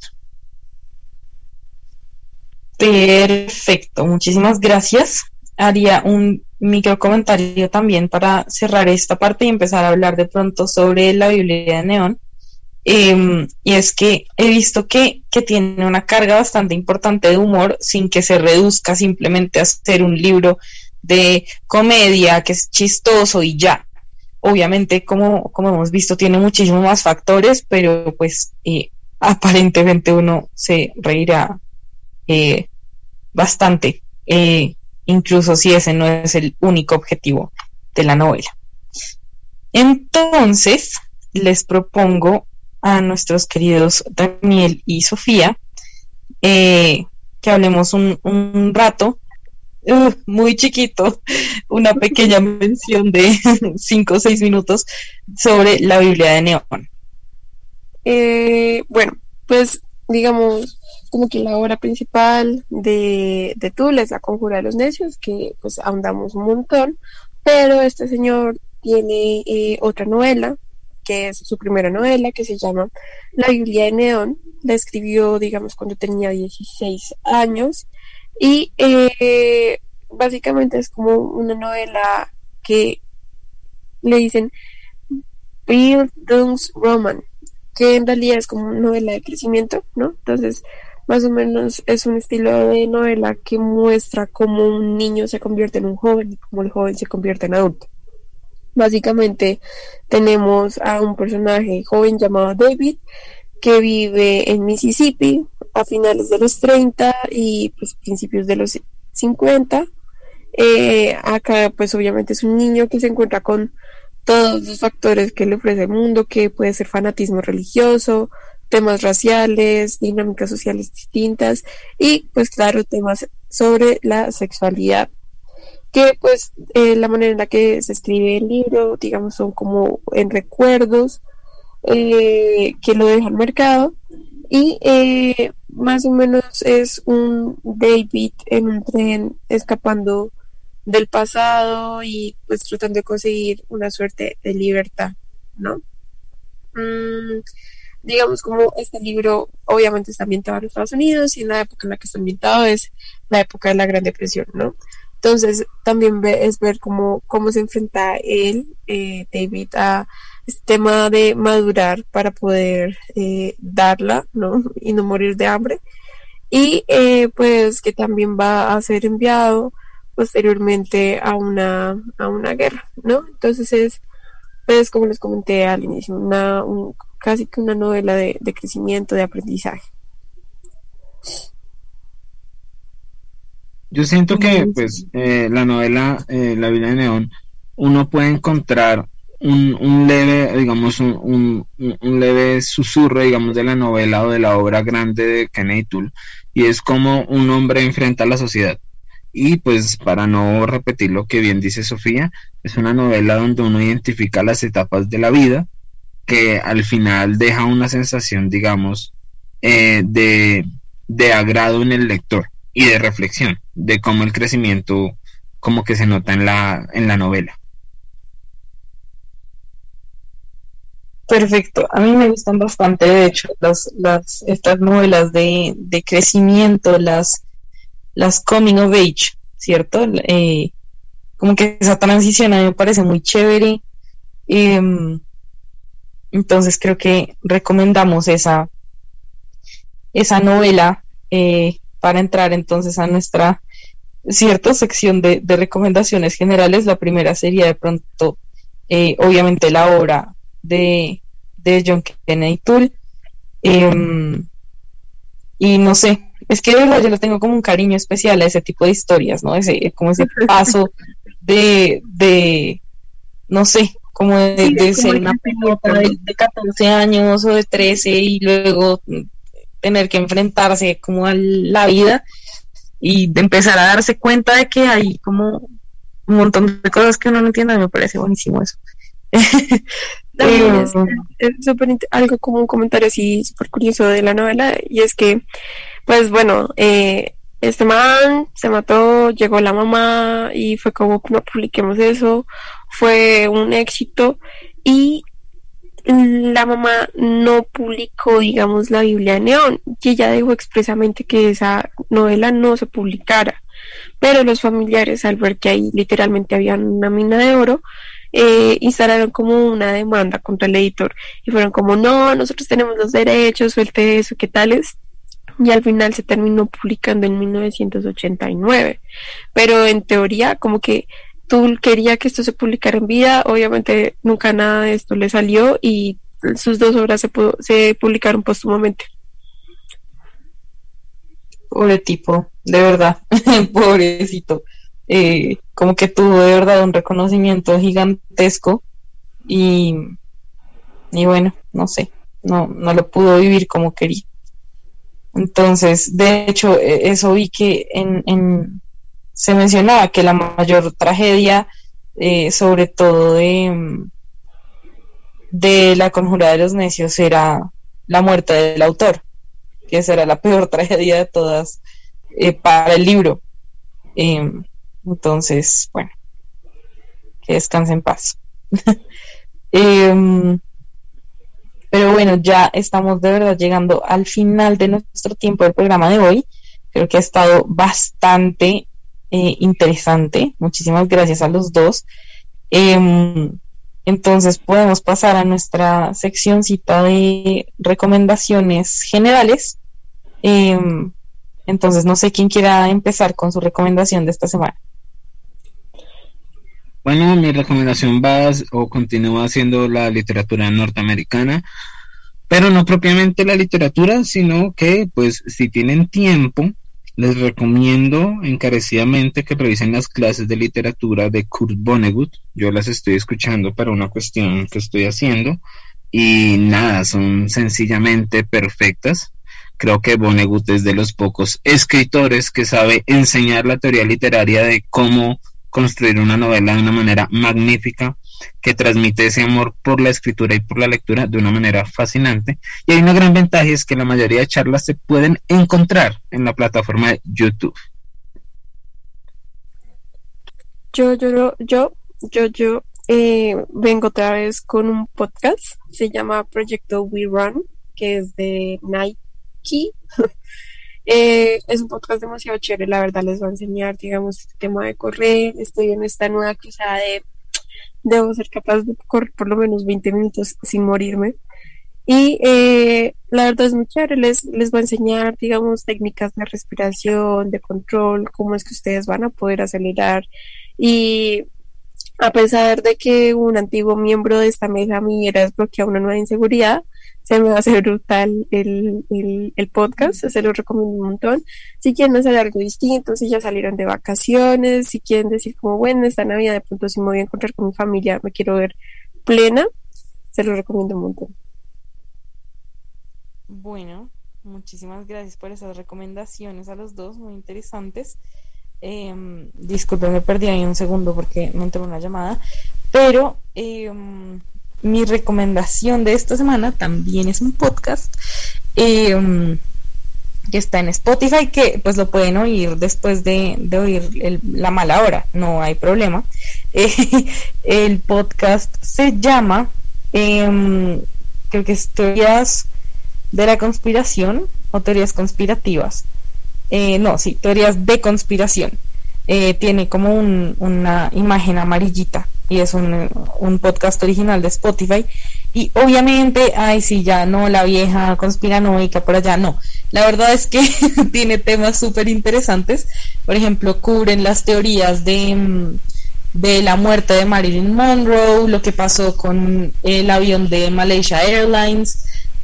Perfecto, muchísimas gracias. Haría un micro comentario también para cerrar esta parte y empezar a hablar de pronto sobre la Biblia de Neón. Y es que he visto que tiene una carga bastante importante de humor sin que se reduzca simplemente a ser un libro de comedia que es chistoso y ya. Obviamente, como hemos visto, tiene muchísimos más factores, pero pues aparentemente uno se reirá bastante, incluso si ese no es el único objetivo de la novela. Entonces, les propongo a nuestros queridos Daniel y Sofía que hablemos un rato, muy chiquito, una pequeña mención de 5 o 6 minutos sobre la Biblia de Neón. Bueno, pues digamos como que la obra principal de Tull es La Conjura de los Necios, que pues ahondamos un montón, pero este señor tiene otra novela, que es su primera novela, que se llama La Biblia de Neón. La escribió, digamos, cuando tenía 16 años, y básicamente es como una novela que le dicen Bildungsroman, que en realidad es como una novela de crecimiento, ¿no? Entonces, más o menos es un estilo de novela que muestra cómo un niño se convierte en un joven y cómo el joven se convierte en adulto. Básicamente tenemos a un personaje joven llamado David, que vive en Mississippi a finales de los 30 y pues principios de los 50. Acá pues obviamente es un niño que se encuentra con todos los factores que le ofrece el mundo, que puede ser fanatismo religioso, temas raciales, dinámicas sociales distintas y pues claro, temas sobre la sexualidad, que pues la manera en la que se escribe el libro, digamos, son como en recuerdos que lo dejan marcado, y más o menos es un David en un tren escapando del pasado y pues tratando de conseguir una suerte de libertad, ¿no? Digamos, como este libro obviamente está ambientado en Estados Unidos, y en la época en la que está ambientado es la época de la Gran Depresión, ¿no? Entonces también es ver cómo se enfrenta él, David, a este tema de madurar para poder darla, ¿no? Y no morir de hambre, y pues que también va a ser enviado posteriormente a una guerra, ¿no? Entonces es como les comenté al inicio, casi que una novela de crecimiento, de aprendizaje. Yo siento que pues la novela La Biblia de Neón, uno puede encontrar un leve, digamos, un leve susurro, digamos, de la novela o de la obra grande de Kennedy Toole, y es como un hombre enfrenta a la sociedad. Y pues para no repetir lo que bien dice Sofía, es una novela donde uno identifica las etapas de la vida, que al final deja una sensación, digamos, de agrado en el lector y de reflexión, de cómo el crecimiento como que se nota en la novela. Perfecto, a mí me gustan bastante, de hecho, estas novelas de crecimiento, las coming of age, ¿cierto? Como que esa transición a mí me parece muy chévere. Entonces creo que recomendamos esa novela para entrar entonces a nuestra cierta sección de recomendaciones generales. La primera sería de pronto, obviamente, la obra de John Kennedy Toole, y no sé, es que de verdad yo le tengo como un cariño especial a ese tipo de historias, ¿no? Como ese paso de no sé, como de ser una pelota de 14 años o de 13 y luego tener que enfrentarse como a la vida y de empezar a darse cuenta de que hay como un montón de cosas que uno no entiende, me parece buenísimo eso. También es súper algo como un comentario así súper curioso de la novela, y es que, pues bueno, este man se mató, llegó la mamá y fue como, no publiquemos eso, fue un éxito, y la mamá no publicó, digamos, la Biblia de Neón, y ella dijo expresamente que esa novela no se publicara, pero los familiares, al ver que ahí literalmente había una mina de oro, instalaron como una demanda contra el editor y fueron como, no, nosotros tenemos los derechos, suelte eso, ¿qué tales? Y al final se terminó publicando en 1989, pero en teoría como que tú quería que esto se publicara en vida, obviamente nunca nada de esto le salió y sus 2 obras se publicaron póstumamente. Pobre tipo, de verdad, pobrecito. Como que tuvo de verdad un reconocimiento gigantesco y bueno, no sé, no lo pudo vivir como quería. Entonces, de hecho, eso vi que se mencionaba que la mayor tragedia, sobre todo de La Conjura de los Necios, era la muerte del autor, que esa era la peor tragedia de todas para el libro. Entonces, bueno, que descanse en paz. Pero bueno, ya estamos de verdad llegando al final de nuestro tiempo del programa de hoy. Creo que ha estado bastante interesante. Muchísimas gracias a los dos. Entonces podemos pasar a nuestra seccioncita de recomendaciones generales. Entonces no sé quién quiera empezar con su recomendación de esta semana. Bueno, mi recomendación va o continúa siendo la literatura norteamericana, pero no propiamente la literatura, sino que, pues, si tienen tiempo, les recomiendo encarecidamente que revisen las clases de literatura de Kurt Vonnegut. Yo las estoy escuchando para una cuestión que estoy haciendo, y nada, son sencillamente perfectas. Creo que Vonnegut es de los pocos escritores que sabe enseñar la teoría literaria de cómo construir una novela de una manera magnífica, que transmite ese amor por la escritura y por la lectura de una manera fascinante. Y hay una gran ventaja, es que la mayoría de charlas se pueden encontrar en la plataforma de YouTube. Yo vengo otra vez con un podcast, se llama Proyecto We Run, que es de Nike. Es un podcast demasiado chévere, la verdad les va a enseñar, digamos, este tema de correr. Estoy en esta nueva cruzada de debo ser capaz de correr por lo menos 20 minutos sin morirme, y la verdad es muy chévere, les va a enseñar, digamos, técnicas de respiración, de control, cómo es que ustedes van a poder acelerar. Y a pesar de que un antiguo miembro de esta mesa me hubiera desbloqueado una nueva inseguridad, se me va a hacer brutal el podcast, se lo recomiendo un montón. Si quieren hacer algo distinto, si ya salieron de vacaciones, si quieren decir como, bueno, esta Navidad de pronto si me voy a encontrar con mi familia, me quiero ver plena, se lo recomiendo un montón. Bueno, muchísimas gracias por esas recomendaciones a los dos, muy interesantes. Disculpen, me perdí ahí un segundo porque me entró una llamada, pero mi recomendación de esta semana también es un podcast que está en Spotify, que pues lo pueden oír después de oír La Mala Hora, no hay problema. El podcast se llama creo que es Teorías de la Conspiración o Teorías Conspirativas. Teorías de Conspiración. Tiene como una imagen amarillita y es un podcast original de Spotify. Y obviamente, ya no, la vieja conspiranoica por allá, no. La verdad es que tiene temas súper interesantes. Por ejemplo, cubren las teorías de la muerte de Marilyn Monroe, lo que pasó con el avión de Malaysia Airlines,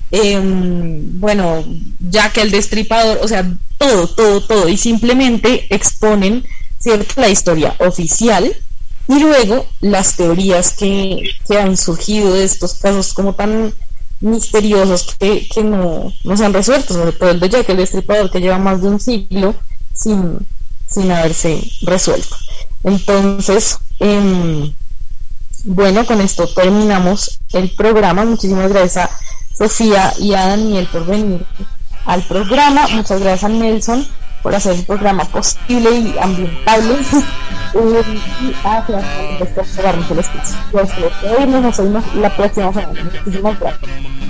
Jack el Destripador, o sea, todo, y simplemente exponen, ¿cierto?, la historia oficial y luego las teorías que han surgido de estos casos como tan misteriosos que no se han resuelto, sobre todo el de Jack el Destripador, que lleva más de un siglo sin haberse resuelto. Entonces, bueno, con esto terminamos el programa. Muchísimas gracias a Sofía y a Daniel por venir al programa. Muchas gracias a Nelson por hacer el programa posible y ambientable. Y gracias por darnos el espacio. Nos vemos la próxima semana. Muchísimas gracias.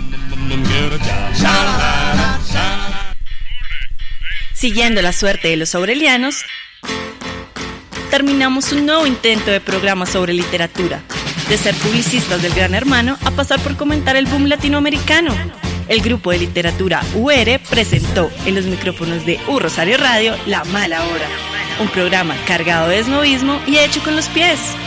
Siguiendo la suerte de los aurelianos, terminamos un nuevo intento de programa sobre literatura, de ser publicistas del Gran Hermano a pasar por comentar el boom latinoamericano. El grupo de literatura UR presentó en los micrófonos de Rosario Radio La Mala Hora, un programa cargado de esnovismo y hecho con los pies.